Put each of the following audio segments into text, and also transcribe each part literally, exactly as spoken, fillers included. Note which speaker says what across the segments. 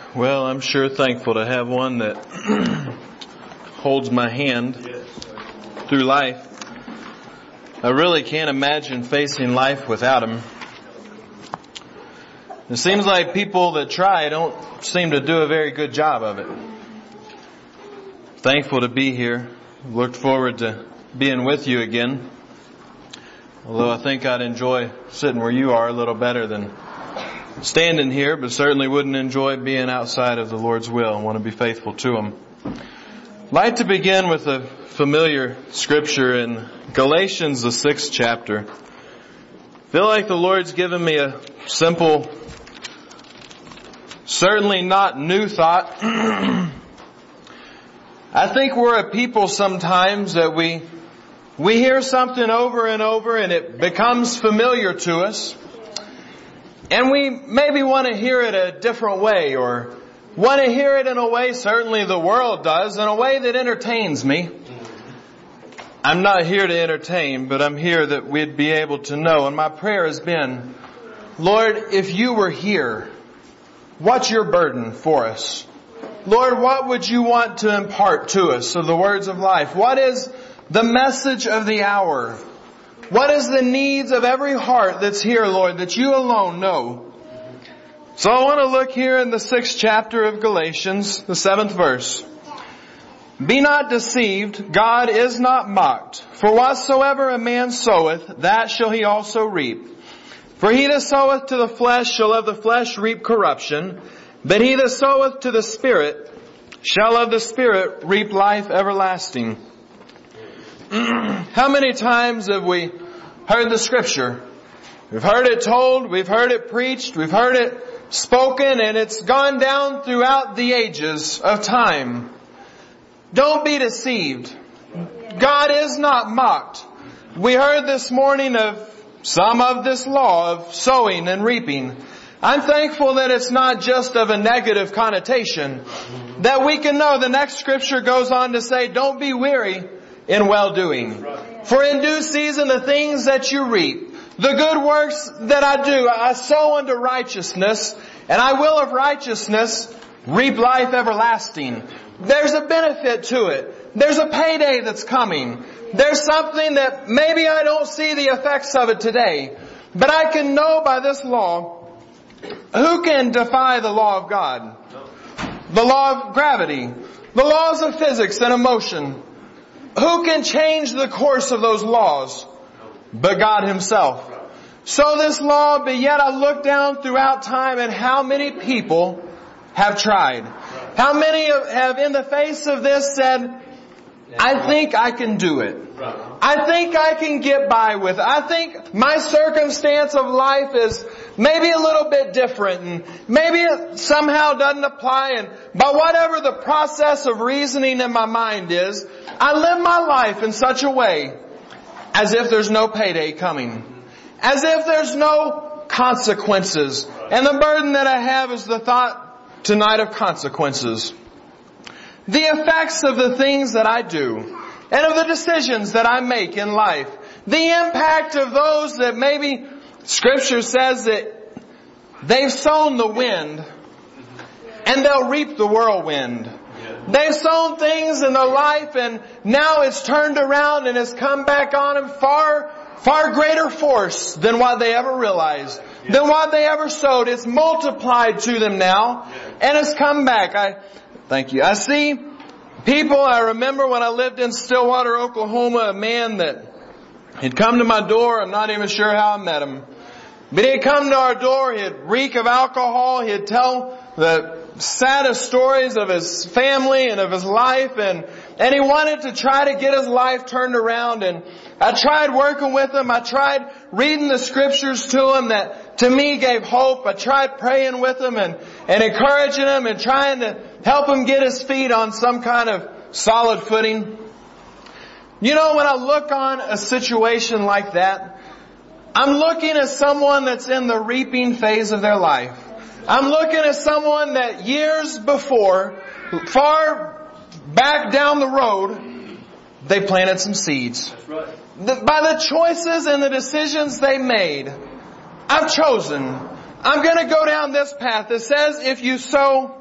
Speaker 1: Well, I'm sure thankful to have one that holds my hand through life. I really can't imagine facing life without him. It seems like people that try don't seem to do a very good job of it. Thankful to be here. Looked forward to being with you again. Although I think I'd enjoy sitting where you are a little better than standing here, but certainly wouldn't enjoy being outside of the Lord's will and want to be faithful to Him. I'd like to begin with a familiar scripture in Galatians, the sixth chapter. I feel like the Lord's given me a simple, certainly not new thought. I think we're a people sometimes that we we hear something over and over and it becomes familiar to us. And we maybe want to hear it a different way, or want to hear it in a way, certainly the world does, in a way that entertains me. I'm not here to entertain, but I'm here that we'd be able to know. And my prayer has been, Lord, if you were here, what's your burden for us? Lord, what would you want to impart to us of the words of life? What is the message of the hour? What is the needs of every heart that's here, Lord, that you alone know? So I want to look here in the sixth chapter of Galatians, the seventh verse. Be not deceived, God is not mocked. For whatsoever a man soweth, that shall he also reap. For he that soweth to the flesh shall of the flesh reap corruption, but he that soweth to the Spirit shall of the Spirit reap life everlasting. How many times have we heard the scripture? We've heard it told, we've heard it preached, we've heard it spoken, and it's gone down throughout the ages of time. Don't be deceived. God is not mocked. We heard this morning of some of this law of sowing and reaping. I'm thankful that it's not just of a negative connotation. That we can know the next scripture goes on to say, don't be weary in well-doing. For in due season the things that you reap, the good works that I do, I sow unto righteousness, and I will of righteousness reap life everlasting. There's a benefit to it. There's a payday that's coming. There's something that maybe I don't see the effects of it today, but I can know by this law. Who can defy the law of God? The law of gravity, the laws of physics and emotion. Who can change the course of those laws? But God Himself. So this law, but yet I look down throughout time and how many people have tried. How many have in the face of this said, I think I can do it. I think I can get by with it. I think my circumstance of life is maybe a little bit different and maybe it somehow doesn't apply, and by whatever the process of reasoning in my mind is, I live my life in such a way as if there's no payday coming. As if there's no consequences. And the burden that I have is the thought tonight of consequences. The effects of the things that I do and of the decisions that I make in life. The impact of those that maybe Scripture says that they've sown the wind and they'll reap the whirlwind. They've sown things in their life and now it's turned around and it's come back on them far, far greater force than what they ever realized. Than what they ever sowed. It's multiplied to them now and it's come back. I Thank you. I see people, I remember when I lived in Stillwater, Oklahoma, a man that had come to my door. I'm not even sure how I met him. But he'd come to our door, he'd reek of alcohol, he'd tell the saddest stories of his family and of his life, and, and he wanted to try to get his life turned around. And I tried working with him, I tried reading the scriptures to him that to me gave hope. I tried praying with him and, and encouraging him and trying to help him get his feet on some kind of solid footing. You know, when I look on a situation like that, I'm looking at someone that's in the reaping phase of their life. I'm looking at someone that years before, far back down the road, they planted some seeds. That's right. The, by the choices and the decisions they made, I've chosen. I'm going to go down this path that says if you sow,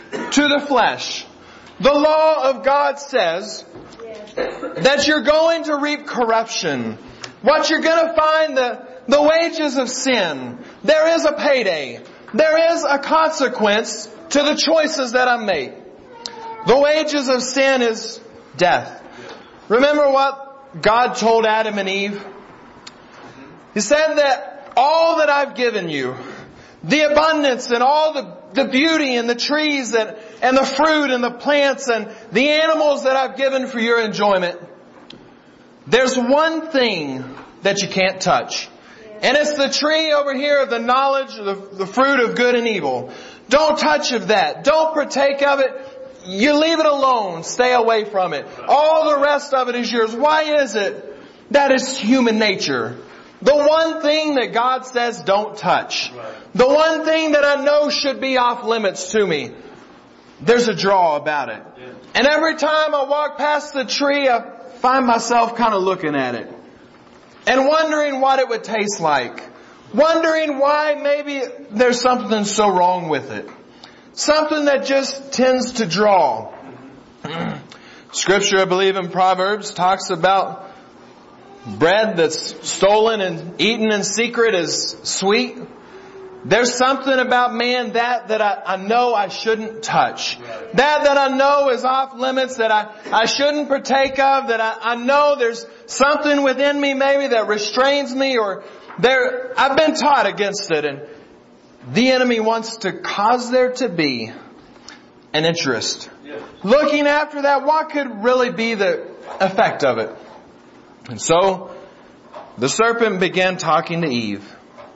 Speaker 1: to the flesh. The law of God says that you're going to reap corruption. What you're going to find, the, the wages of sin. There is a payday. There is a consequence to the choices that I make. The wages of sin is death. Remember what God told Adam and Eve? He said that all that I've given you, the abundance and all the, the beauty and the trees and, and the fruit and the plants and the animals that I've given for your enjoyment, there's one thing that you can't touch. And it's the tree over here of the knowledge, the, the fruit of good and evil. Don't touch of that. Don't partake of it. You leave it alone. Stay away from it. All the rest of it is yours. Why is it? That is human nature. The one thing that God says don't touch. The one thing that I know should be off limits to me. There's a draw about it. And every time I walk past the tree, I find myself kind of looking at it. And wondering what it would taste like. Wondering why maybe there's something so wrong with it. Something that just tends to draw. Scripture, I believe in Proverbs, talks about bread that's stolen and eaten in secret is sweet. There's something about man that that I, I know I shouldn't touch. That that I know is off limits, that I, I shouldn't partake of, that I, I know there's something within me maybe that restrains me, or there I've been taught against it. And the enemy wants to cause there to be an interest. Looking after that, what could really be the effect of it? And so the serpent began talking to Eve.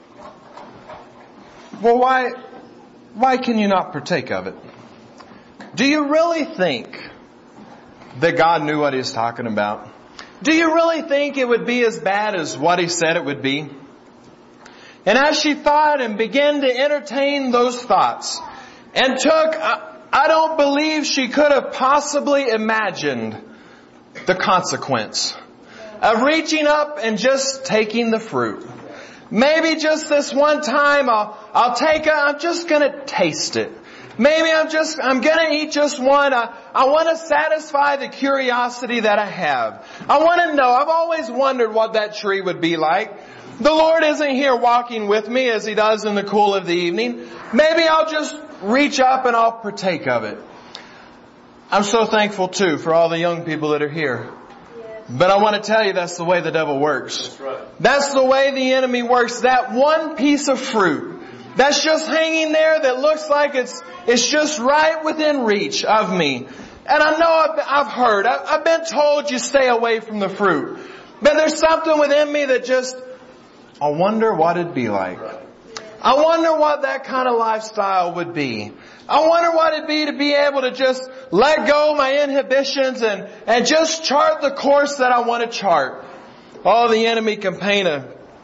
Speaker 1: Well, why, why can you not partake of it? Do you really think that God knew what He was talking about? Do you really think it would be as bad as what He said it would be? And as she thought and began to entertain those thoughts and took, I, I don't believe she could have possibly imagined the consequence of reaching up and just taking the fruit. Maybe just this one time I'll, I'll take it, I'm just gonna taste it. Maybe I'm just, I'm gonna eat just one. I, I want to satisfy the curiosity that I have. I want to know, I've always wondered what that tree would be like. The Lord isn't here walking with me as He does in the cool of the evening. Maybe I'll just reach up and I'll partake of it. I'm so thankful too for all the young people that are here. But I want to tell you that's the way the devil works. That's right. That's the way the enemy works. That one piece of fruit that's just hanging there that looks like it's it's just right within reach of me. And I know I've, I've heard, I've, I've been told you stay away from the fruit. But there's something within me that just, I wonder what it'd be like. I wonder what that kind of lifestyle would be. I wonder what it'd be to be able to just let go my inhibitions and, and just chart the course that I want to chart. Oh, the enemy can paint a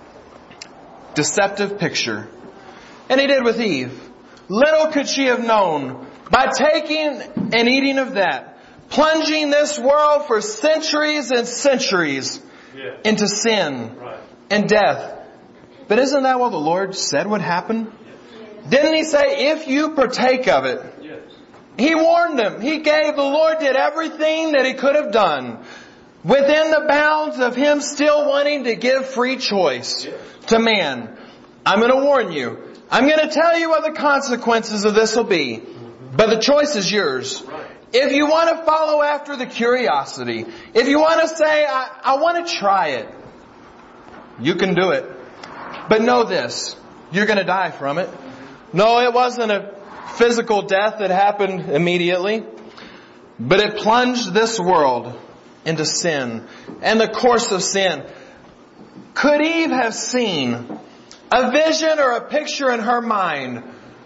Speaker 1: deceptive picture. And he did with Eve. Little could she have known, by taking and eating of that, plunging this world for centuries and centuries yeah. into sin right. and death. But isn't that what the Lord said would happen? Yes. Didn't He say, if you partake of it? Yes. He warned them. He gave, the Lord did everything that He could have done within the bounds of Him still wanting to give free choice yes. to man. I'm going to warn you. I'm going to tell you what the consequences of this will be. But the choice is yours. Right. If you want to follow after the curiosity, if you want to say, I, I want to try it, you can do it. But know this, you're going to die from it. No, it wasn't a physical death that happened immediately, but it plunged this world into sin and the course of sin. Could Eve have seen a vision or a picture in her mind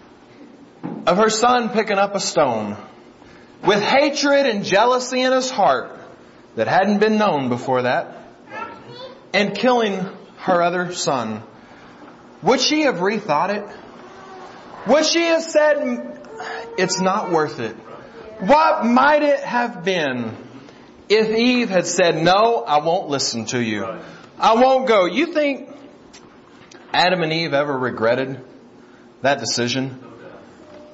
Speaker 1: of her son picking up a stone with hatred and jealousy in his heart that hadn't been known before that and killing her other son? Would she have rethought it? Would she have said, it's not worth it? What might it have been if Eve had said, no, I won't listen to you. I won't go. You think Adam and Eve ever regretted that decision?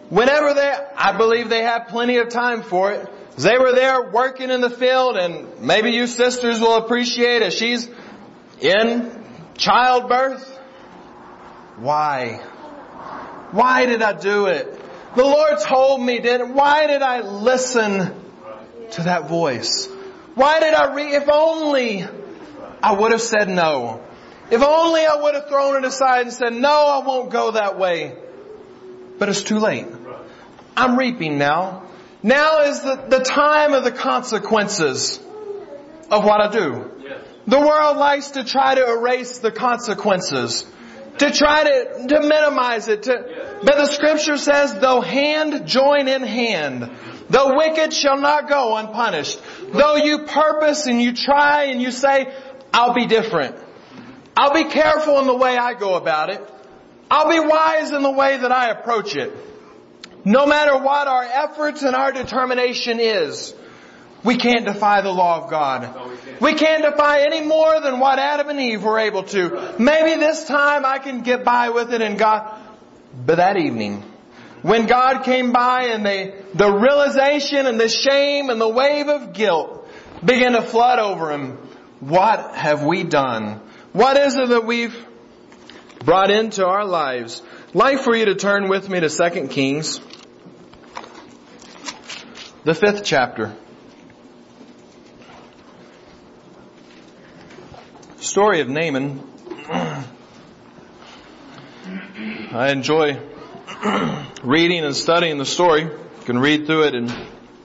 Speaker 1: whenever they, I believe they had plenty of time for it. They were there working in the field, and maybe you sisters will appreciate it. She's in childbirth. Why? Why did I do it? The Lord told me, didn't. Why did I listen to that voice? Why did I read? If only I would have said no. If only I would have thrown it aside and said, no, I won't go that way. But it's too late. I'm reaping now. Now is the, the time of the consequences of what I do. The world likes to try to erase the consequences. To try to, to minimize it. To, but the Scripture says, though hand join in hand, the wicked shall not go unpunished. Though you purpose and you try and you say, I'll be different. I'll be careful in the way I go about it. I'll be wise in the way that I approach it. No matter what our efforts and our determination is, we can't defy the law of God. We can't defy any more than what Adam and Eve were able to. Maybe this time I can get by with it and God... But that evening, when God came by and they, the realization and the shame and the wave of guilt began to flood over him, what have we done? What is it that we've brought into our lives? I'd like for you to turn with me to Second Kings, the fifth chapter. Story of Naaman. I enjoy reading and studying the story. You can read through it in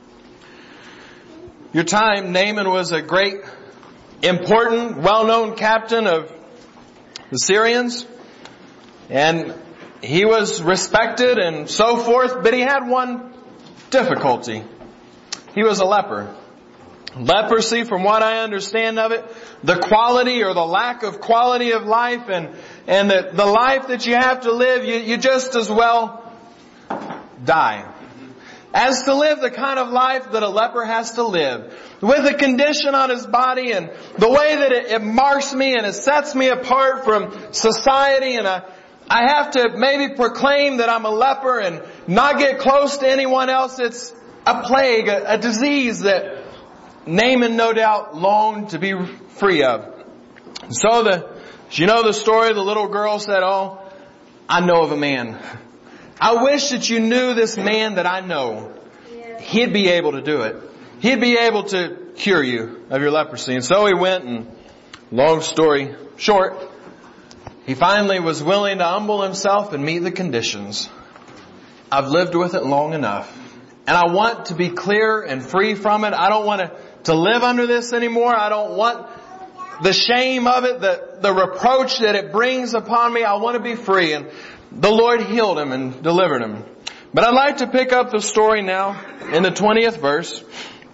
Speaker 1: your time. Naaman was a great, important, well-known captain of the Syrians. And he was respected and so forth, but he had one difficulty. He was a leper. Leprosy, from what I understand of it, the quality or the lack of quality of life and, and the, the life that you have to live, you, you just as well die. As to live the kind of life that a leper has to live, with a condition on his body and the way that it, it marks me and it sets me apart from society, and I, I have to maybe proclaim that I'm a leper and not get close to anyone else. It's a plague, a, a disease that Naaman no doubt longed to be free of. So the, you know the story, the little girl said, oh, I know of a man. I wish that you knew this man that I know. He'd be able to do it. He'd be able to cure you of your leprosy. And so he went, and long story short, he finally was willing to humble himself and meet the conditions. I've lived with it long enough. And I want to be clear and free from it. I don't want to, to live under this anymore. I don't want the shame of it, the, the reproach that it brings upon me. I want to be free. And the Lord healed him and delivered him. But I'd like to pick up the story now in the twentieth verse.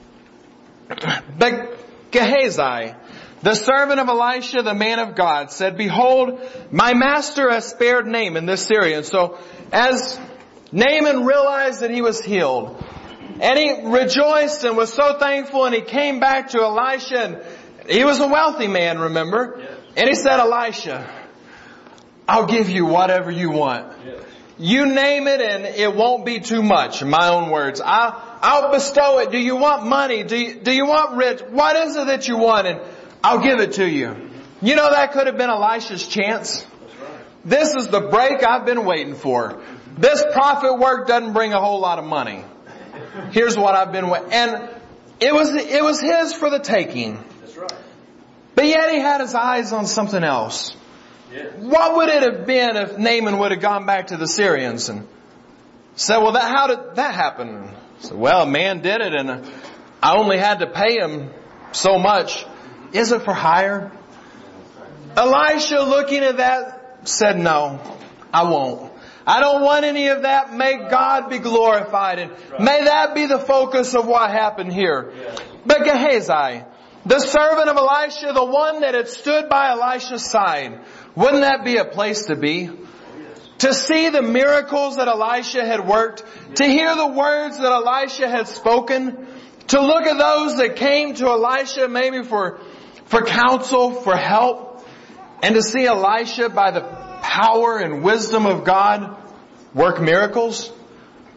Speaker 1: But Gehazi, the servant of Elisha, the man of God, said, behold, my master has spared Naaman, this Syrian. So as Naaman realized that he was healed, and he rejoiced and was so thankful, and he came back to Elisha, and he was a wealthy man, remember? Yes. And he said, Elisha, I'll give you whatever you want. Yes. You name it and it won't be too much, in my own words. I'll, I'll bestow it. Do you want money? Do you, do you want rich? What is it that you want? And I'll give it to you. You know, that could have been Elisha's chance. That's right. This is the break I've been waiting for. This prophet work doesn't bring a whole lot of money. Here's what I've been waiting. And it was, it was his for the taking. That's right. But yet he had his eyes on something else. Yeah. What would it have been if Naaman would have gone back to the Syrians and said, well, that, how did that happen? So, well, a man did it and I only had to pay him so much. Is it for hire? Elisha, looking at that, said, no, I won't. I don't want any of that. May God be glorified. And may that be the focus of what happened here. But Gehazi, the servant of Elisha, the one that had stood by Elisha's side, wouldn't that be a place to be? To see the miracles that Elisha had worked, to hear the words that Elisha had spoken, to look at those that came to Elisha maybe for, for counsel, for help, and to see Elisha by the power and wisdom of God work miracles.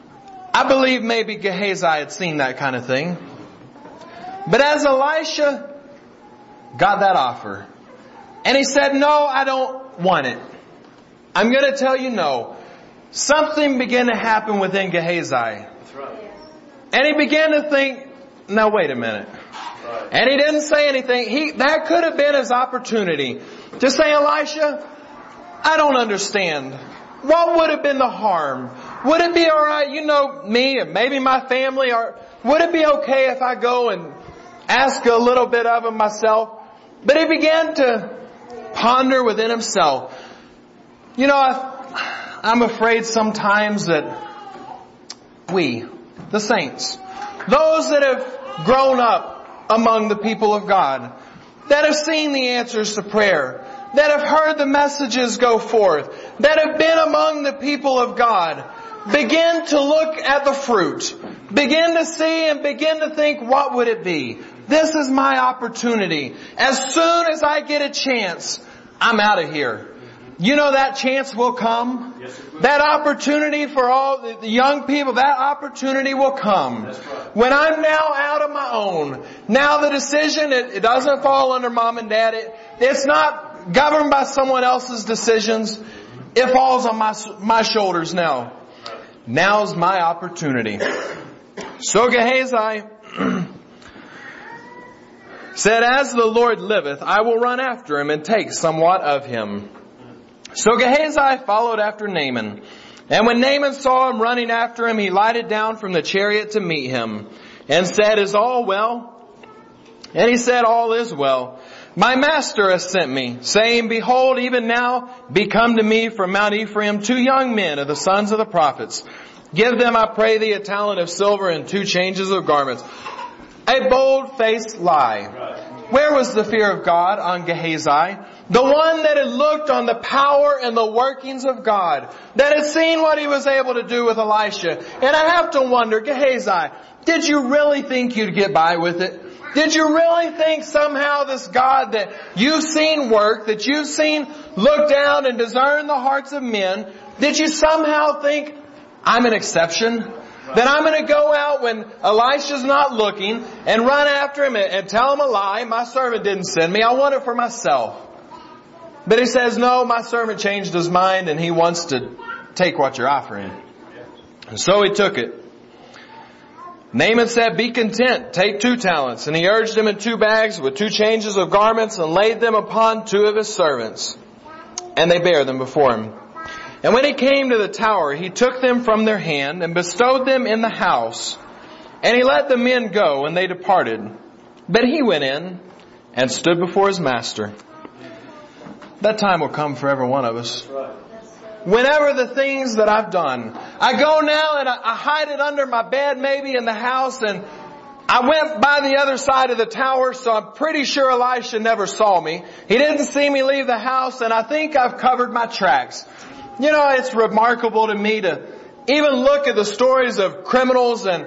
Speaker 1: I believe maybe Gehazi had seen that kind of thing. But as Elisha got that offer, and he said, no, I don't want it. I'm going to tell you no. Something began to happen within Gehazi.
Speaker 2: That's right.
Speaker 1: And he began to think, now wait a minute.
Speaker 2: Right.
Speaker 1: And he didn't say anything. He, that could have been his opportunity to say, Elisha, I don't understand. What would have been the harm? Would it be alright, you know, me and maybe my family, or would it be okay if I go and ask a little bit of him myself? But he began to ponder within himself. You know, I, I'm afraid sometimes that we, the saints, those that have grown up among the people of God, that have seen the answers to prayer, that have heard the messages go forth, that have been among the people of God, begin to look at the fruit, begin to see and begin to think, what would it be? This is my opportunity. As soon as I get a chance, I'm out of here. You know that chance will come.
Speaker 2: Yes, it will.
Speaker 1: That opportunity for all the young people, that opportunity will come.
Speaker 2: That's right.
Speaker 1: When I'm now out of my own, now the decision, it, it doesn't fall under mom and dad. It, it's not governed by someone else's decisions. It falls on my, my shoulders now. Now's my opportunity. So Gehazi said, as the Lord liveth, I will run after him and take somewhat of him. So Gehazi followed after Naaman. And when Naaman saw him running after him, he lighted down from the chariot to meet him and said, is all well? And he said, all is well. My master has sent me, saying, behold, even now be come to me from Mount Ephraim two young men of the sons of the prophets. Give them, I pray thee, a talent of silver and two changes of garments. A bold-faced lie.
Speaker 2: Right.
Speaker 1: Where was the fear of God on Gehazi? The one that had looked on the power and the workings of God, that had seen what he was able to do with Elisha. And I have to wonder, Gehazi, did you really think you'd get by with it? Did you really think somehow this God that you've seen work, that you've seen look down and discern the hearts of men, did you somehow think, I'm an exception? That I'm going to go out when Elisha's not looking and run after him and, and tell him a lie. My servant didn't send me. I want it for myself. But he says, no, my servant changed his mind and he wants to take what you're offering. And so he took it. Naaman said, be content, take two talents. And he urged him in two bags with two changes of garments and laid them upon two of his servants. And they bare them before him. And when he came to the tower, he took them from their hand and bestowed them in the house. And he let the men go, and they departed. But he went in and stood before his master. That time will come for every one of us. Whenever the things that I've done, I go now and I, I hide it under my bed maybe in the house, and I went by the other side of the tower, so I'm pretty sure Elisha never saw me. He didn't see me leave the house, and I think I've covered my tracks. You know, it's remarkable to me to even look at the stories of criminals, and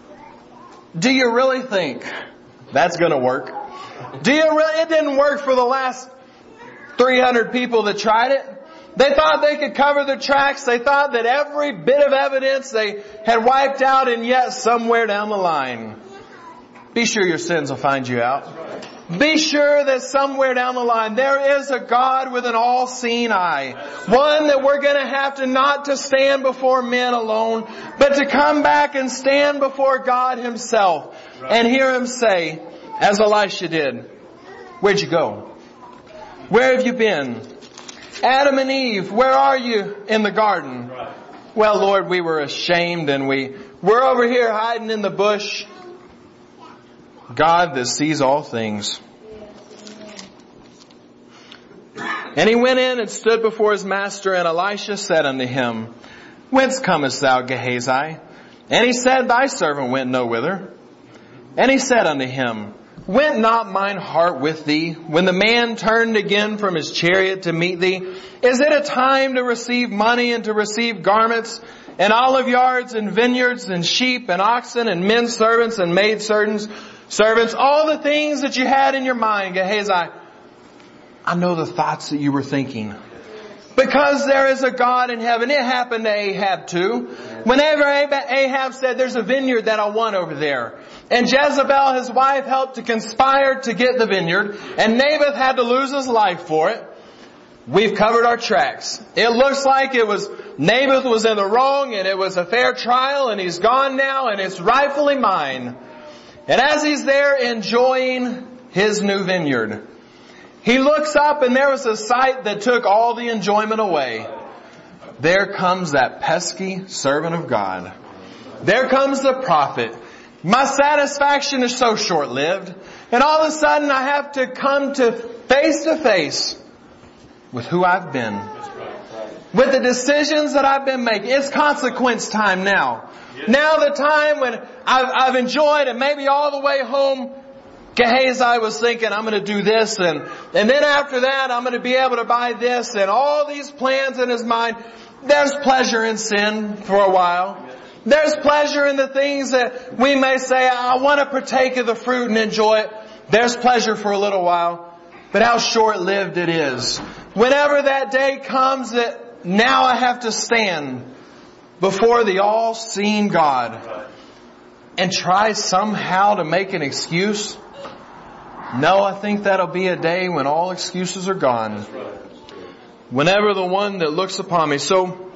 Speaker 1: do you really think that's going to work? Do you really? It didn't work for the last three hundred people that tried it. They thought they could cover their tracks. They thought that every bit of evidence they had wiped out, and yet somewhere down the line, be sure your sins will find you out. Be sure that somewhere down the line there is a God with an all-seeing eye. One that we're going to have to not to stand before men alone, but to come back and stand before God Himself and hear Him say, as Elisha did, where'd you go? Where have you been? Adam and Eve, where are you in the garden? Well, Lord, we were ashamed and we we're over here hiding in the bush. God that sees all things. And he went in and stood before his master, and Elisha said unto him, Whence comest thou, Gehazi? And he said, Thy servant went no whither. And he said unto him, Went not mine heart with thee, when the man turned again from his chariot to meet thee? Is it a time to receive money and to receive garments, and olive yards and vineyards and sheep and oxen and men servants and maid servants, servants, all the things that you had in your mind, Gehazi? I know the thoughts that you were thinking. Because there is a God in heaven. It happened to Ahab too. Whenever Ahab said, there's a vineyard that I want over there. And Jezebel, his wife, helped to conspire to get the vineyard. And Naboth had to lose his life for it. We've covered our tracks. It looks like it was, Naboth was in the wrong and it was a fair trial and he's gone now and it's rightfully mine. And as he's there enjoying his new vineyard, he looks up and there was a sight that took all the enjoyment away. There comes that pesky servant of God. There comes the prophet. My satisfaction is so short-lived. And all of a sudden I have to come to face to face with who I've been. With the decisions that I've been making. It's consequence time now. Now the time when I've, I've enjoyed and maybe all the way home, Gehazi was thinking, I'm going to do this and, and then after that I'm going to be able to buy this and all these plans in his mind. There's pleasure in sin for a while. There's pleasure in the things that we may say, I want to partake of the fruit and enjoy it. There's pleasure for a little while. But how short-lived it is. Whenever that day comes that now I have to stand before the all-seeing God and try somehow to make an excuse. No, I think that'll be a day when all excuses are gone. Whenever the one that looks upon me. So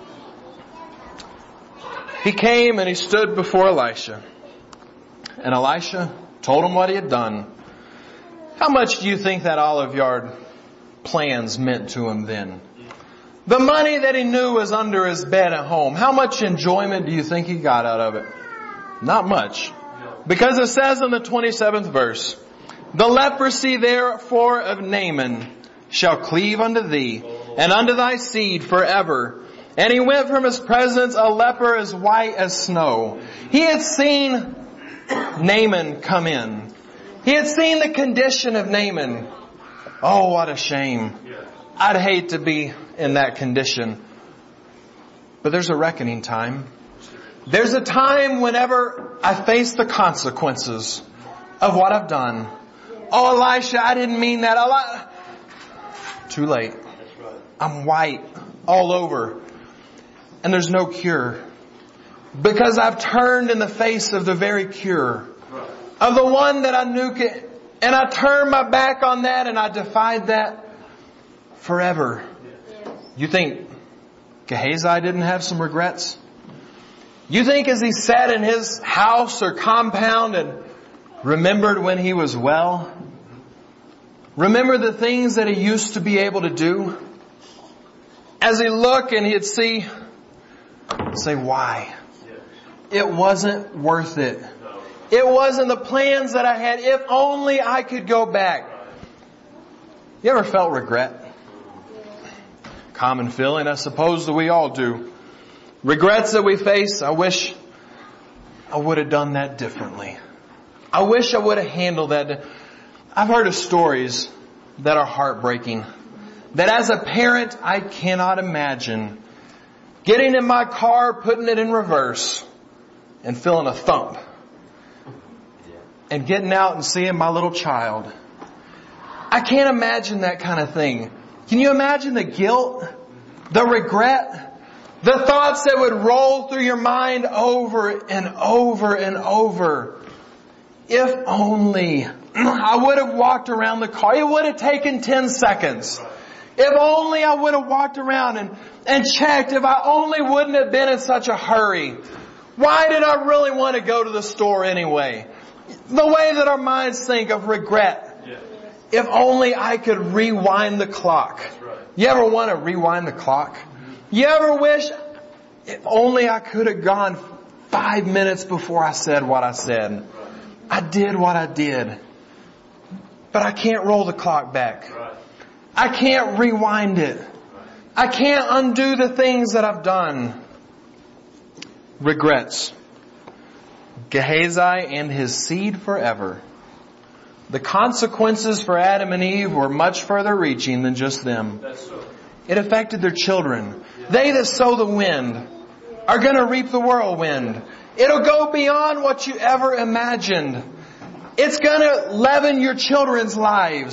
Speaker 1: he came and he stood before Elisha. And Elisha told him what he had done. How much do you think that Olive Yard plans meant to him then? The money that he knew was under his bed at home. How much enjoyment do you think he got out of it? Not much. Because it says in the twenty-seventh verse, the leprosy therefore of Naaman shall cleave unto thee, and unto thy seed forever. And he went from his presence a leper as white as snow. He had seen Naaman come in. He had seen the condition of Naaman. Oh, what a shame. I'd hate to be in that condition. But there's a reckoning time. There's a time whenever I face the consequences of what I've done. Oh, Elisha, I didn't mean that. Eli- Too late. I'm white all over. And there's no cure. Because I've turned in the face of the very cure. Of the one that I knew. And I turned my back on that and I defied that forever. You think Gehazi didn't have some regrets? You think as he sat in his house or compound and remembered when he was well? Remember the things that he used to be able to do? As he looked and he'd see, say, why? It wasn't worth it. It wasn't the plans that I had. If only I could go back. You ever felt regret? Common feeling, I suppose that we all do. Regrets that we face. I wish I would have done that differently. I wish I would have handled that. I've heard of stories that are heartbreaking. That as a parent, I cannot imagine getting in my car, putting it in reverse, and feeling a thump. And getting out and seeing my little child. I can't imagine that kind of thing. Can you imagine the guilt, the regret, the thoughts that would roll through your mind over and over and over? If only I would have walked around the car. It would have taken ten seconds. If only I would have walked around and, and checked. If I only wouldn't have been in such a hurry. Why did I really want to go to the store anyway? The way that our minds think of regret. If only I could rewind the clock. You ever want to rewind the clock? You ever wish, if only I could have gone five minutes before I said what I said. I did what I did. But I can't roll the clock back. I can't rewind it. I can't undo the things that I've done. Regrets. Gehazi and his seed forever. The consequences for Adam and Eve were much further reaching than just them. It affected their children. They that sow the wind are going to reap the whirlwind. It'll go beyond what you ever imagined. It's going to leaven your children's lives.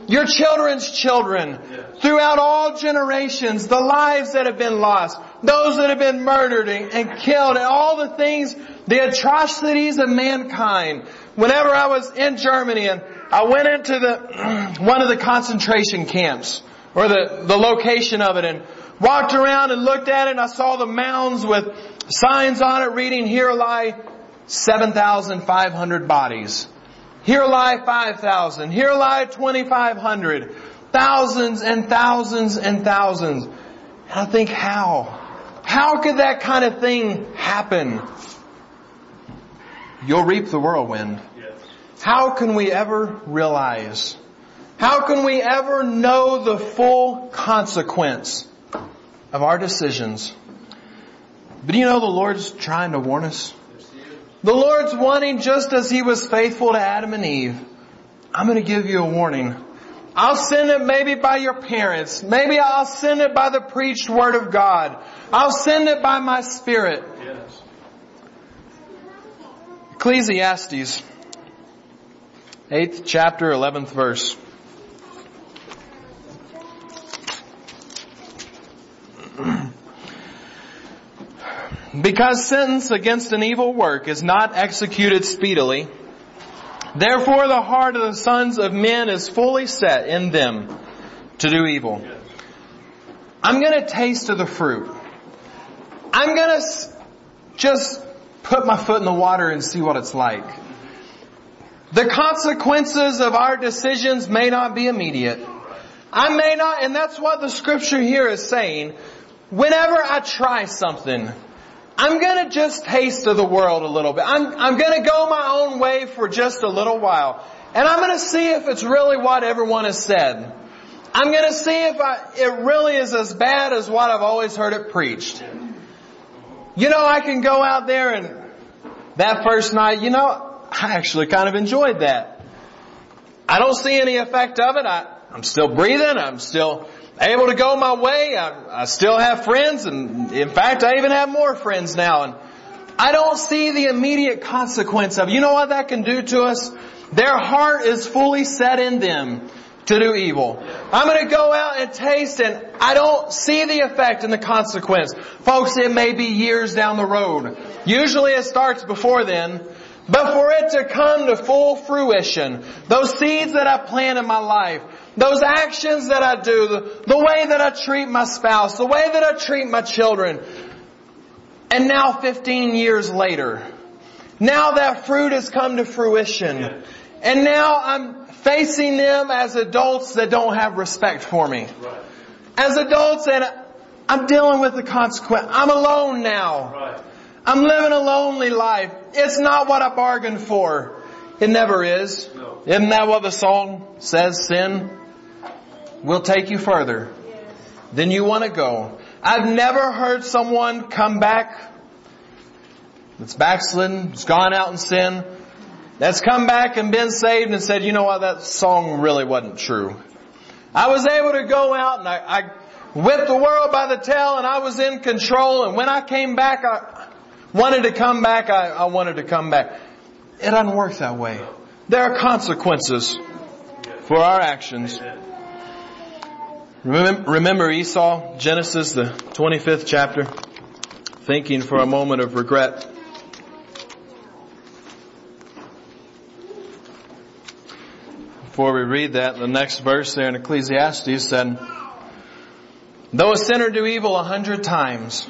Speaker 1: your children's children, throughout all generations, the lives that have been lost, those that have been murdered and, and killed, and all the things, the atrocities of mankind. Whenever I was in Germany and I went into the one of the concentration camps, or the, the location of it, and walked around and looked at it, and I saw the mounds with signs on it reading, "Here lie seven thousand five hundred bodies. Here lie five thousand. Here lie twenty-five hundred. Thousands and thousands and thousands." And I think, how? How could that kind of thing happen? You'll reap the whirlwind. How can we ever realize? How can we ever know the full consequence of our decisions? But do you know the Lord's trying to warn us? The Lord's wanting, just as He was faithful to Adam and Eve, I'm going to give you a warning. I'll send it maybe by your parents. Maybe I'll send it by the preached Word of God. I'll send it by my Spirit. Yes. Ecclesiastes, eighth chapter, eleventh verse. Because sentence against an evil work is not executed speedily, therefore the heart of the sons of men is fully set in them to do evil. I'm going to taste of the fruit. I'm going to just put my foot in the water and see what it's like. The consequences of our decisions may not be immediate. I may not, and that's what the scripture here is saying. Whenever I try something, I'm going to just taste of the world a little bit. I'm, I'm going to go my own way for just a little while. And I'm going to see if it's really what everyone has said. I'm going to see if I, it really is as bad as what I've always heard it preached. You know, I can go out there and that first night, you know, I actually kind of enjoyed that. I don't see any effect of it. I, I'm still breathing. I'm still able to go my way. I, I still have friends, and in fact, I even have more friends now. And I don't see the immediate consequence of it. You know what that can do to us? Their heart is fully set in them to do evil. I'm going to go out and taste, and I don't see the effect and the consequence. Folks, it may be years down the road. Usually it starts before then. But for it to come to full fruition, those seeds that I plant in my life, those actions that I do, the, the way that I treat my spouse, the way that I treat my children, and now fifteen years later, now that fruit has come to fruition, and now I'm facing them as adults that don't have respect for me. As adults, and I'm dealing with the consequence. I'm alone now. I'm living a lonely life. It's not what I bargained for. It never is. No. Isn't that what the song says? Sin will take you further than you want to go. I've never heard someone come back that's backslidden, that's gone out in sin, that's come back and been saved and said, you know what, that song really wasn't true. I was able to go out and I, I whipped the world by the tail and I was in control, and when I came back, I wanted to come back, I, I wanted to come back. It doesn't work that way. There are consequences for our actions. Remember, remember Esau, Genesis, the twenty-fifth chapter, thinking for a moment of regret. Before we read that, the next verse there in Ecclesiastes said, though a sinner do evil a hundred times,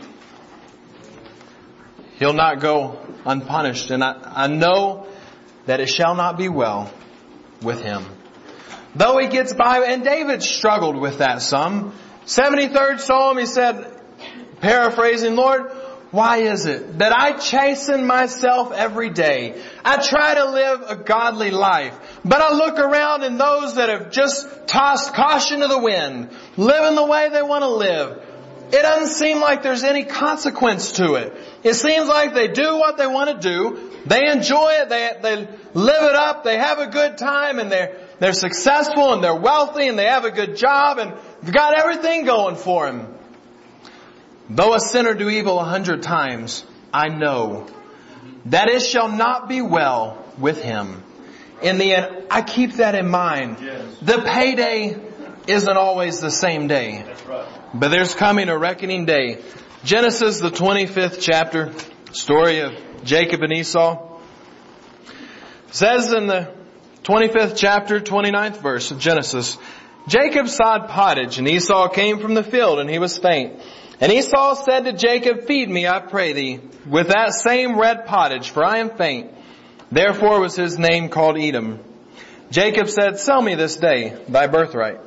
Speaker 1: he'll not go unpunished. And I, I know that it shall not be well with him. Though he gets by, and David struggled with that some. seventy-third Psalm, he said, paraphrasing, Lord, why is it that I chasten myself every day? I try to live a godly life, but I look around and those that have just tossed caution to the wind, living the way they want to live, it doesn't seem like there's any consequence to it. It seems like they do what they want to do. They enjoy it. They, they live it up. They have a good time, and they're, they're successful, and they're wealthy, and they have a good job, and they've got everything going for them. Though a sinner do evil a hundred times, I know that it shall not be well with him. in the end. I keep that in mind. The payday isn't always the same day. But there's coming a reckoning day. Genesis, the twenty-fifth chapter, story of Jacob and Esau. Says in the twenty-fifth chapter, twenty-ninth verse of Genesis, Jacob sawed pottage, and Esau came from the field, and he was faint. And Esau said to Jacob, feed me, I pray thee, with that same red pottage, for I am faint. Therefore was his name called Edom. Jacob said, sell me this day thy birthright.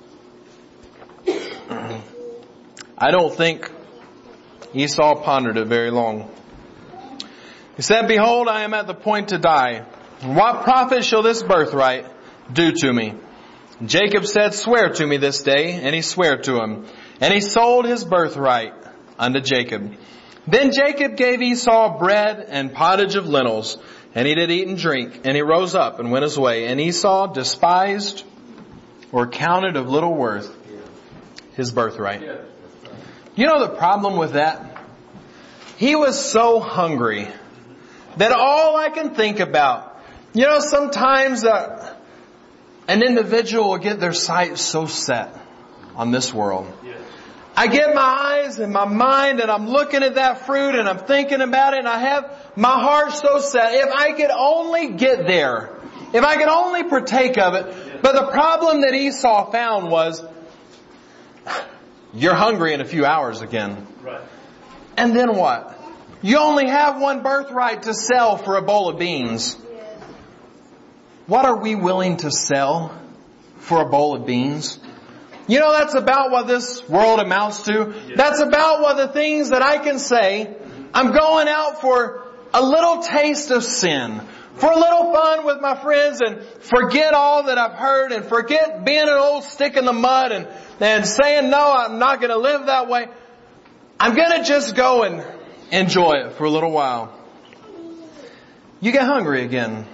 Speaker 1: I don't think Esau pondered it very long. He said, behold, I am at the point to die. What profit shall this birthright do to me? Jacob said, swear to me this day. And he sware to him. And he sold his birthright unto Jacob. Then Jacob gave Esau bread and pottage of lentils. And he did eat and drink. And he rose up and went his way. And Esau despised or counted of little worth his birthright. You know the problem with that? He was so hungry that all I can think about, you know, sometimes uh, an individual will get their sight so set on this world. I get my eyes and my mind and I'm looking at that fruit and I'm thinking about it and I have my heart so set. If I could only get there, if I could only partake of it. But the problem that Esau found was, you're hungry in a few hours again. Right. And then what? You only have one birthright to sell for a bowl of beans. What are we willing to sell for a bowl of beans? You know, that's about what this world amounts to. That's about what the things that I can say, I'm going out for a little taste of sin, for a little fun with my friends and forget all that I've heard and forget being an old stick in the mud and, and saying, no, I'm not going to live that way. I'm going to just go and enjoy it for a little while. You get hungry again.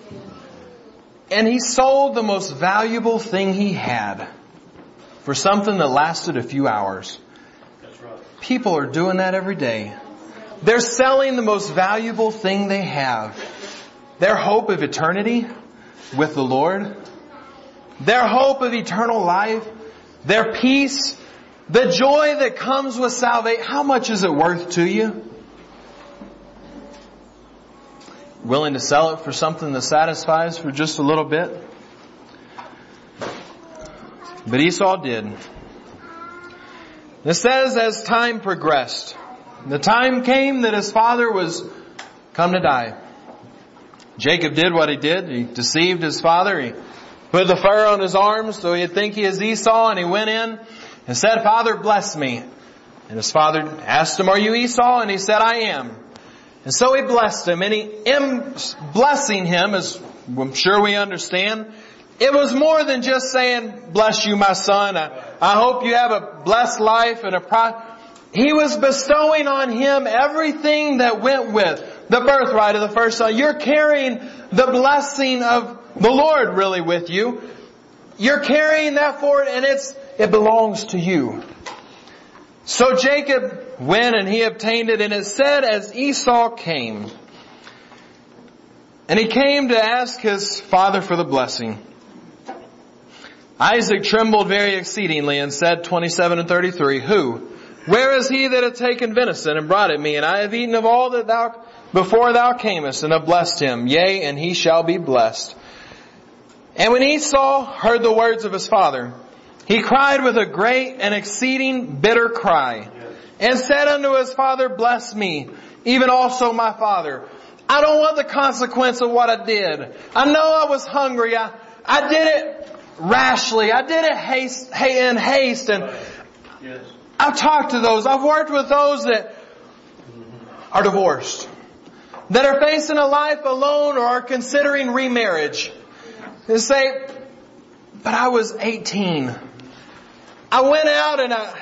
Speaker 1: And he sold the most valuable thing he had for something that lasted a few hours. That's right. People are doing that every day. They're selling the most valuable thing they have. Their hope of eternity with the Lord. Their hope of eternal life. Their peace. The joy that comes with salvation. How much is it worth to you? Willing to sell it for something that satisfies for just a little bit? But Esau did. It says as time progressed, the time came that his father was come to die. Jacob did what he did. He deceived his father. He put the fur on his arms so he'd think he is Esau, and he went in and said, Father, bless me. And his father asked him, are you Esau? And he said, I am. And so he blessed him, and he, in blessing him, as I'm sure we understand, it was more than just saying, bless you, my son. I, I hope you have a blessed life and a pro. He was bestowing on him everything that went with the birthright of the first son. You're carrying the blessing of the Lord really with you. You're carrying that forward, and it's, it belongs to you. So Jacob went and he obtained it, and it said as Esau came, and he came to ask his father for the blessing, Isaac trembled very exceedingly and said, twenty-seven and thirty-three, Who? Where is he that hath taken venison and brought it me? And I have eaten of all that thou, before thou camest, and have blessed him. Yea, and he shall be blessed. And when Esau heard the words of his father, he cried with a great and exceeding bitter cry, and said unto his father, Bless me, even also my father. I don't want the consequence of what I did. I know I was hungry. I, I did it rashly. I did it haste, in haste. And I've talked to those. I've worked with those that are divorced, that are facing a life alone or are considering remarriage. They say, but I was eighteen. I went out and I,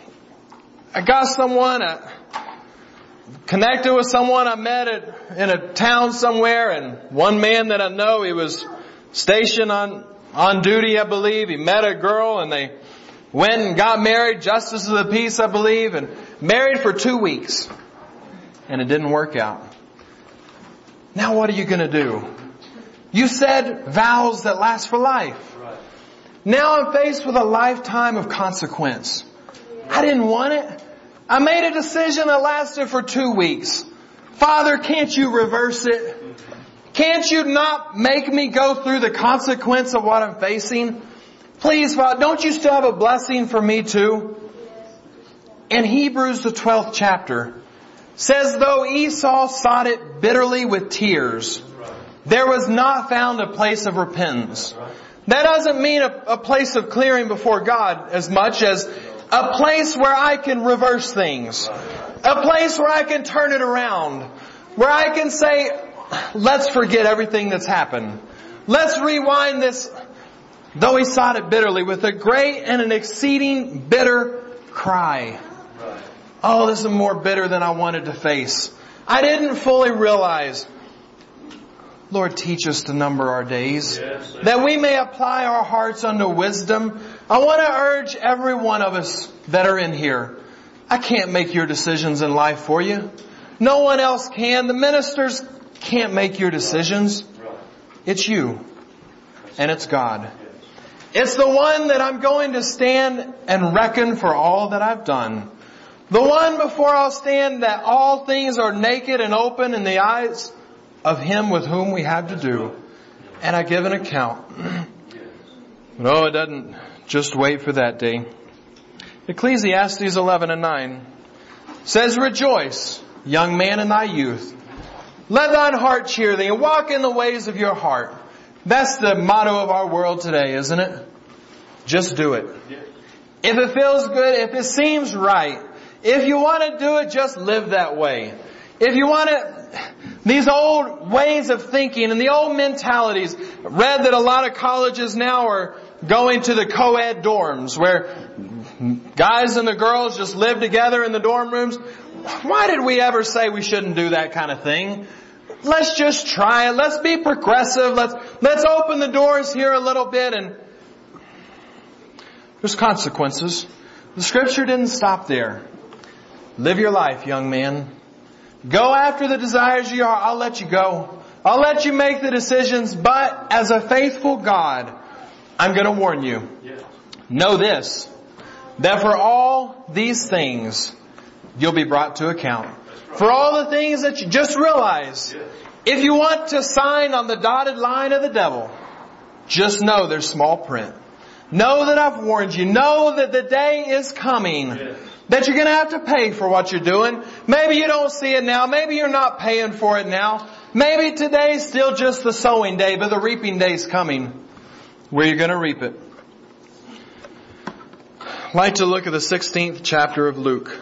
Speaker 1: I got someone, I connected with someone I met at, in a town somewhere, and one man that I know, he was stationed on, on duty, I believe. He met a girl and they went and got married, justice of the peace, I believe, and married for two weeks. And it didn't work out. Now what are you going to do? You said vows that last for life. Now I'm faced with a lifetime of consequence. I didn't want it. I made a decision that lasted for two weeks. Father, can't you reverse it? Can't you not make me go through the consequence of what I'm facing? Please, Father, don't you still have a blessing for me too? In Hebrews, the twelfth chapter, says, though Esau sought it bitterly with tears, there was not found a place of repentance. That doesn't mean a, a place of clearing before God as much as a place where I can reverse things. A place where I can turn it around. Where I can say, let's forget everything that's happened. Let's rewind this. Though he sought it bitterly with a great and an exceeding bitter cry. Oh, this is more bitter than I wanted to face. I didn't fully realize. Lord, teach us to number our days, yes, that we may apply our hearts unto wisdom. I want to urge every one of us that are in here. I can't make your decisions in life for you. No one else can. The ministers can't make your decisions. It's you. And it's God. It's the one that I'm going to stand and reckon for all that I've done. The one before I'll stand that all things are naked and open in the eyes of Him with whom we have to do. And I give an account. But oh, it doesn't just wait for that day. Ecclesiastes eleven and nine says, rejoice, young man, in thy youth. Let thine heart cheer thee and walk in the ways of your heart. That's the motto of our world today, isn't it? Just do it. If it feels good, if it seems right, if you want to do it, just live that way. If you want to, these old ways of thinking and the old mentalities, read that a lot of colleges now are going to the co-ed dorms where guys and the girls just live together in the dorm rooms. Why did we ever say we shouldn't do that kind of thing? Let's just try it. Let's be progressive. Let's, let's open the doors here a little bit, and there's consequences. The Scripture didn't stop there. Live your life, young man. Go after the desires of your heart. I'll let you go. I'll let you make the decisions, but as a faithful God, I'm going to warn you. Know this, that for all these things, you'll be brought to account. For all the things that you just realize, if you want to sign on the dotted line of the devil, just know there's small print. Know that I've warned you. Know that the day is coming that you're going to have to pay for what you're doing. Maybe you don't see it now. Maybe you're not paying for it now. Maybe today's still just the sowing day, but the reaping day's coming where you're going to reap it. I'd like to look at the sixteenth chapter of Luke.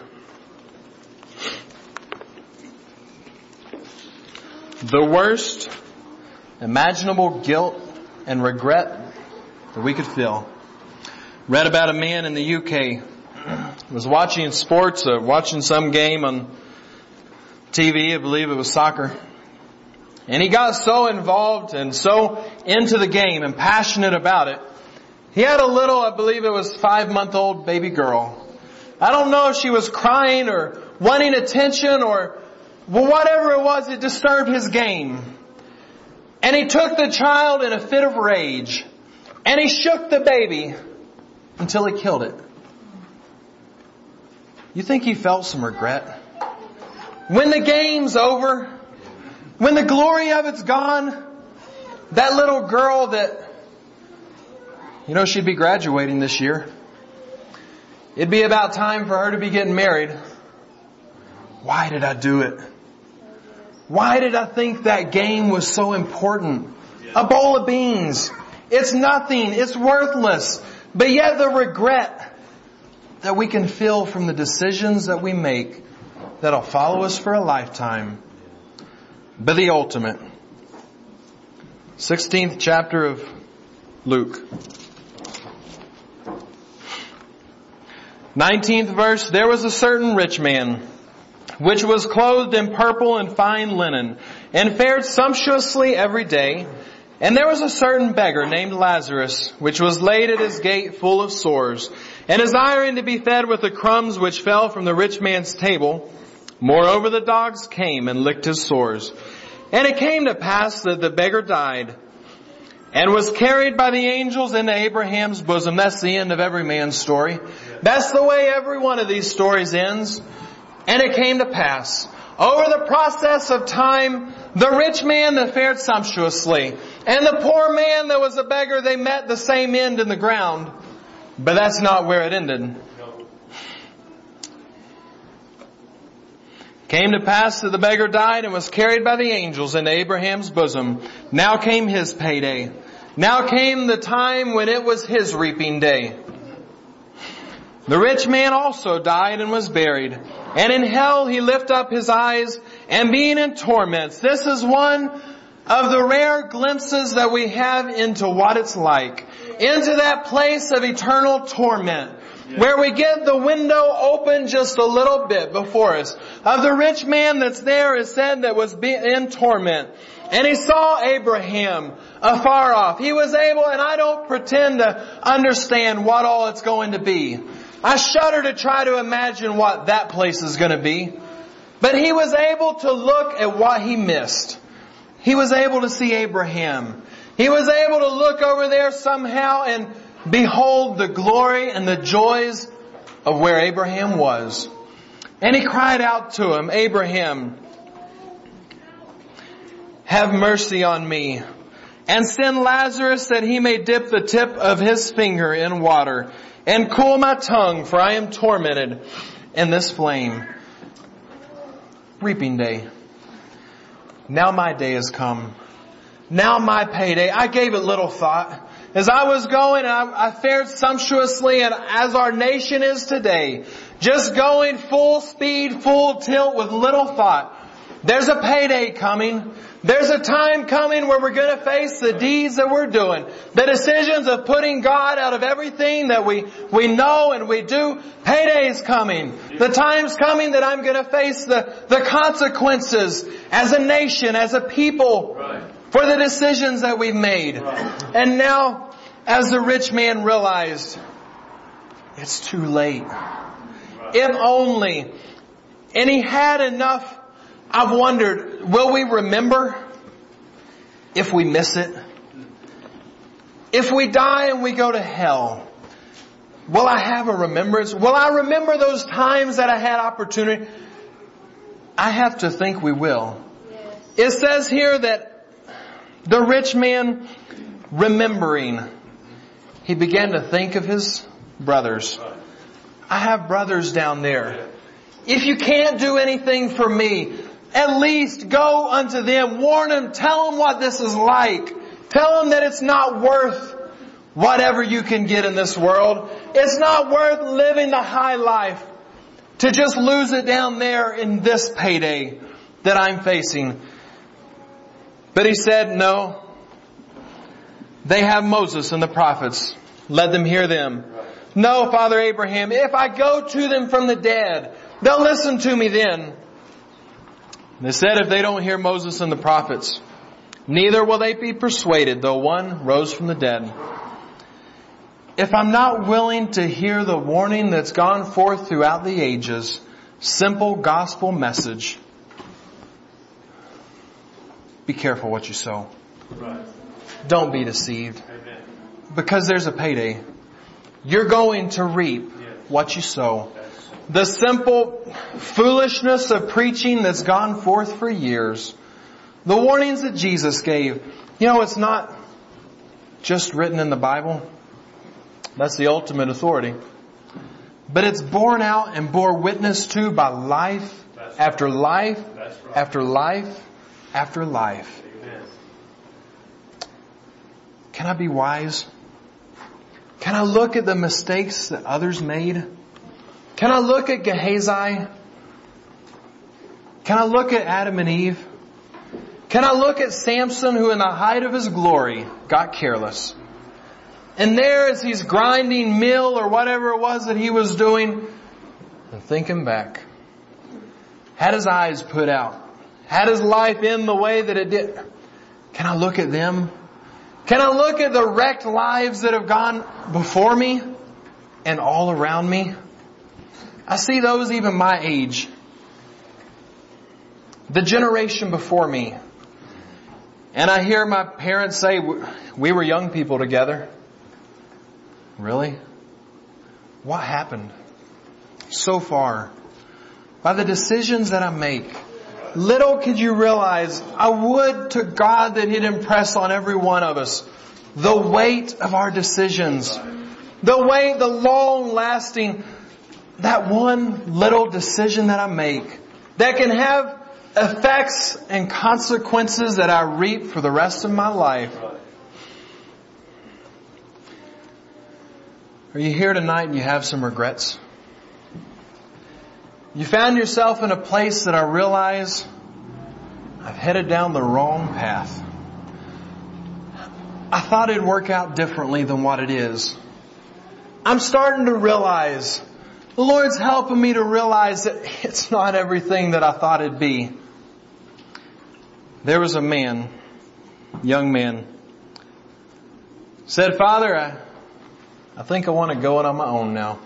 Speaker 1: The worst imaginable guilt and regret that we could feel. Read about a man in the U K. Was watching sports, uh, watching some game on T V, I believe it was soccer. And he got so involved and so into the game and passionate about it. He had a little, I believe it was five-month-old baby girl. I don't know if she was crying or wanting attention or well, whatever it was, it disturbed his game. And he took the child in a fit of rage and he shook the baby until he killed it. You think he felt some regret? When the game's over, when the glory of it's gone, that little girl that, you know, she'd be graduating this year. It'd be about time for her to be getting married. Why did I do it? Why did I think that game was so important? A bowl of beans. It's nothing. It's worthless. But yet the regret that we can feel from the decisions that we make that'll follow us for a lifetime. But the ultimate. sixteenth chapter of Luke. nineteenth verse. There was a certain rich man, which was clothed in purple and fine linen, and fared sumptuously every day. And there was a certain beggar named Lazarus, which was laid at his gate full of sores, and desiring to be fed with the crumbs which fell from the rich man's table. Moreover, the dogs came and licked his sores. And it came to pass that the beggar died, and was carried by the angels into Abraham's bosom. That's the end of every man's story. That's the way every one of these stories ends. And it came to pass, over the process of time, the rich man that fared sumptuously and the poor man that was a beggar, they met the same end in the ground. But that's not where it ended. Came to pass that the beggar died and was carried by the angels into Abraham's bosom. Now came his payday. Now came the time when it was his reaping day. The rich man also died and was buried. And in hell he lifted up his eyes, and being in torments. This is one of the rare glimpses that we have into what it's like. Into that place of eternal torment. Where we get the window open just a little bit before us. Of the rich man that's there is said that was in torment. And he saw Abraham afar off. He was able, and I don't pretend to understand what all it's going to be. I shudder to try to imagine what that place is going to be. But he was able to look at what he missed. He was able to see Abraham. He was able to look over there somehow and behold the glory and the joys of where Abraham was. And he cried out to him, Abraham, have mercy on me, and send Lazarus that he may dip the tip of his finger in water and cool my tongue, for I am tormented in this flame. Reaping day. Now my day has come. Now my payday. I gave it little thought. As I was going, I, I fared sumptuously, and as our nation is today, just going full speed, full tilt with little thought. There's a payday coming. There's a time coming where we're going to face the deeds that we're doing. The decisions of putting God out of everything that we, we know and we do. Payday's coming. The time's coming that I'm going to face the, the consequences as a nation, as a people, for the decisions that we've made. And now, as the rich man realized, it's too late. If only. And he had enough. I've wondered, will we remember if we miss it? If we die and we go to hell, will I have a remembrance? Will I remember those times that I had opportunity? I have to think we will. It says here that the rich man, remembering, he began to think of his brothers. I have brothers down there. If you can't do anything for me, at least go unto them, warn them, tell them what this is like. Tell them that it's not worth whatever you can get in this world. It's not worth living the high life to just lose it down there in this payday that I'm facing. But he said, no. They have Moses and the prophets. Let them hear them. No, Father Abraham, if I go to them from the dead, they'll listen to me then. They said if they don't hear Moses and the prophets, neither will they be persuaded, though one rose from the dead. If I'm not willing to hear the warning that's gone forth throughout the ages, simple gospel message, be careful what you sow. Right. Don't be deceived. Amen. Because there's a payday. You're going to reap what you sow. The simple foolishness of preaching that's gone forth for years. The warnings that Jesus gave. You know, it's not just written in the Bible. That's the ultimate authority. But it's borne out and bore witness to by life after life after life after life. Can I be wise? Can I look at the mistakes that others made? Can I look at Gehazi? Can I look at Adam and Eve? Can I look at Samson, who in the height of his glory got careless? And there as he's grinding mill or whatever it was that he was doing, and thinking back, had his eyes put out, had his life in the way that it did. Can I look at them? Can I look at the wrecked lives that have gone before me and all around me? I see those even my age. The generation before me. And I hear my parents say, we were young people together. Really? What happened so far? By the decisions that I make. Little could you realize, I would to God that He'd impress on every one of us the weight of our decisions. The weight, the long lasting, that one little decision that I make that can have effects and consequences that I reap for the rest of my life. Are you here tonight and you have some regrets? You found yourself in a place that I realize I've headed down the wrong path. I thought it'd work out differently than what it is. I'm starting to realize, the Lord's helping me to realize that it's not everything that I thought it'd be. There was a man, young man, said, Father, I, I think I want to go it on my own now.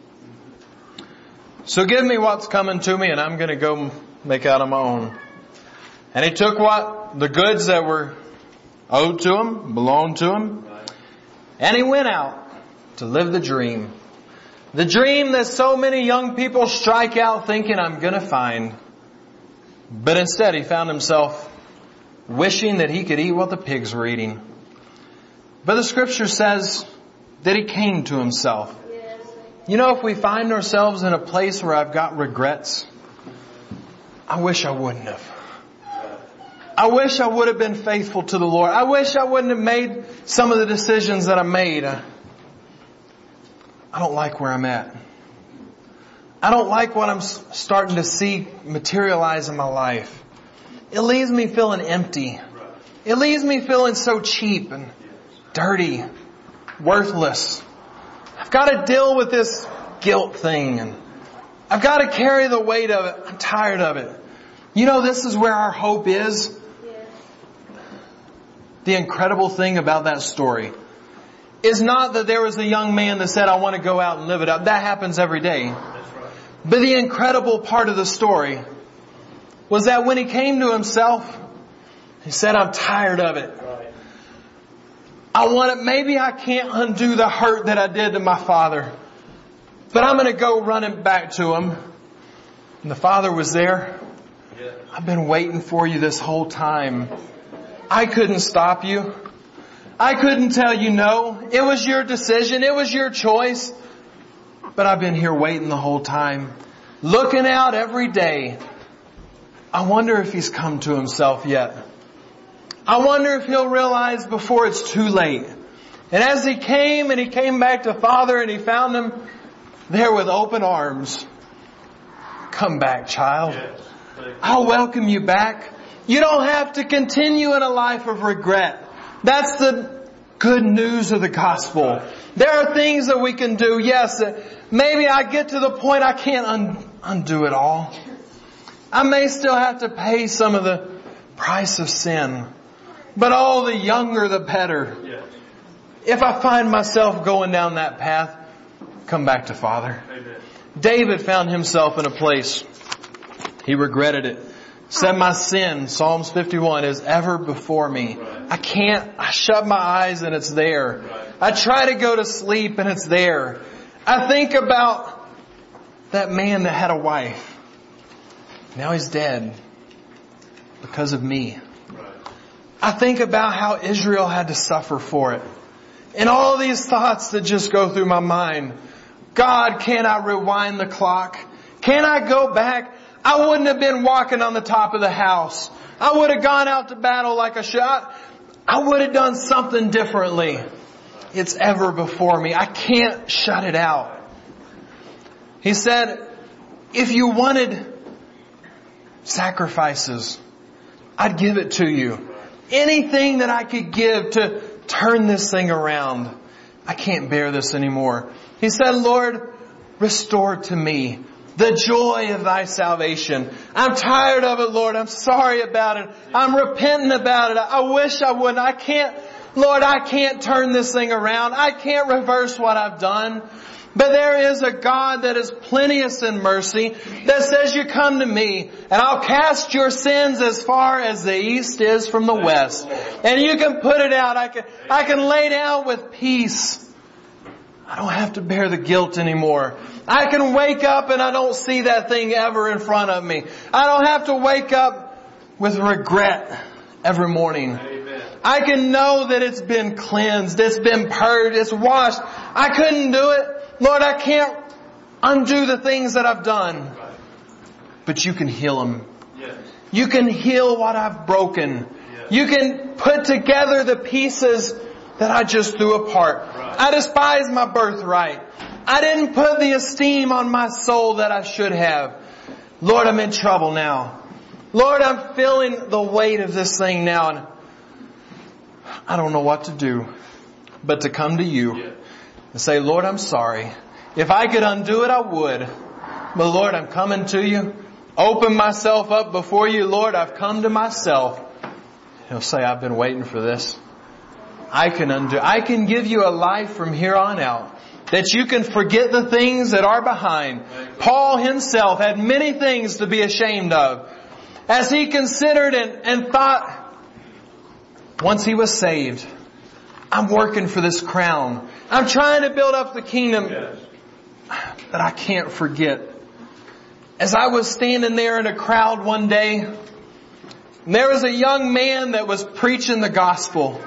Speaker 1: So give me what's coming to me and I'm going to go make out on my own. And he took what, the goods that were owed to him, belonged to him, and he went out to live the dream. The dream that so many young people strike out thinking I'm going to find. But instead he found himself wishing that he could eat what the pigs were eating. But the scripture says that he came to himself. You know, if we find ourselves in a place where I've got regrets, I wish I wouldn't have. I wish I would have been faithful to the Lord. I wish I wouldn't have made some of the decisions that I made. I don't like where I'm at. I don't like what I'm starting to see materialize in my life. It leaves me feeling empty. It leaves me feeling so cheap and dirty, worthless. I've got to deal with this guilt thing and I've got to carry the weight of it. I'm tired of it. You know, this is where our hope is. The incredible thing about that story is not that there was a young man that said, I want to go out and live it up. That happens every day. But the incredible part of the story was that when he came to himself, he said, I'm tired of it. I want it. Maybe I can't undo the hurt that I did to my father, but I'm going to go running back to him. And the father was there. I've been waiting for you this whole time. I couldn't stop you. I couldn't tell you no. It was your decision. It was your choice. But I've been here waiting the whole time, looking out every day. I wonder if he's come to himself yet. I wonder if he'll realize before it's too late. And as he came and he came back to Father and he found him there with open arms. Come back, child. I'll welcome you back. You don't have to continue in a life of regret. That's the good news of the gospel. There are things that we can do. Yes, maybe I get to the point I can't un- undo it all. I may still have to pay some of the price of sin. But oh, the younger the better. Yes. If I find myself going down that path, come back to Father. Amen. David found himself in a place. He regretted it. Said my sin, Psalms fifty-one, is ever before me. Right. I can't, I shut my eyes and it's there. Right. I try to go to sleep and it's there. I think about that man that had a wife. Now he's dead because of me. I think about how Israel had to suffer for it. And all these thoughts that just go through my mind. God, can I rewind the clock? Can I go back? I wouldn't have been walking on the top of the house. I would have gone out to battle like a shot. I would have done something differently. It's ever before me. I can't shut it out. He said, if you wanted sacrifices, I'd give it to you. Anything that I could give to turn this thing around. I can't bear this anymore. He said, Lord, restore to me the joy of thy salvation. I'm tired of it, Lord. I'm sorry about it. I'm repenting about it. I wish I wouldn't. I can't, Lord, I can't turn this thing around. I can't reverse what I've done. But there is a God that is plenteous in mercy that says, you come to me and I'll cast your sins as far as the east is from the west. And you can put it out. I can, I can lay down with peace. I don't have to bear the guilt anymore. I can wake up and I don't see that thing ever in front of me. I don't have to wake up with regret every morning. Amen. I can know that it's been cleansed, it's been purged, it's washed. I couldn't do it. Lord, I can't undo the things that I've done. But you can heal them. Yes. You can heal what I've broken. Yes. You can put together the pieces that I just threw apart. Right. I despise my birthright. I didn't put the esteem on my soul that I should have. Lord, I'm in trouble now. Lord, I'm feeling the weight of this thing now, and I don't know what to do but to come to you and say, Lord, I'm sorry. If I could undo it, I would. But Lord, I'm coming to you. Open myself up before you. Lord, I've come to myself. He'll say, I've been waiting for this. I can undo. I can give you a life from here on out. That you can forget the things that are behind. Paul himself had many things to be ashamed of. As he considered and, and thought, once he was saved, I'm working for this crown. I'm trying to build up the kingdom. Yes. But I can't forget. As I was standing there in a crowd one day, and there was a young man that was preaching the gospel.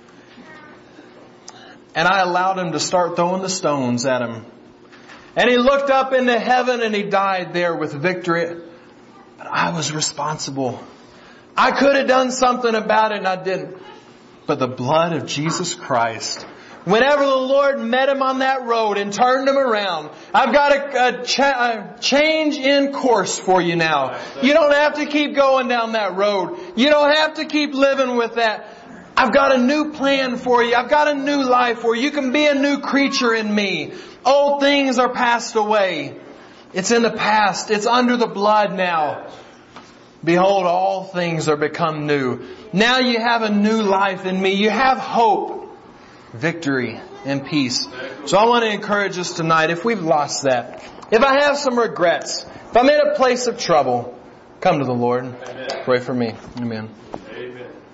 Speaker 1: And I allowed him to start throwing the stones at him. And he looked up into heaven and he died there with victory. But I was responsible. I could have done something about it and I didn't. But the blood of Jesus Christ, whenever the Lord met him on that road and turned him around, I've got a, a, cha- a change in course for you now. You don't have to keep going down that road. You don't have to keep living with that. I've got a new plan for you. I've got a new life for you. You can be a new creature in me. Old things are passed away. It's in the past. It's under the blood now. Behold, all things are become new. Now you have a new life in me. You have hope, victory, and peace. So I want to encourage us tonight, if we've lost that, if I have some regrets, if I'm in a place of trouble, come to the Lord. Amen. Pray for me. Amen. Amen.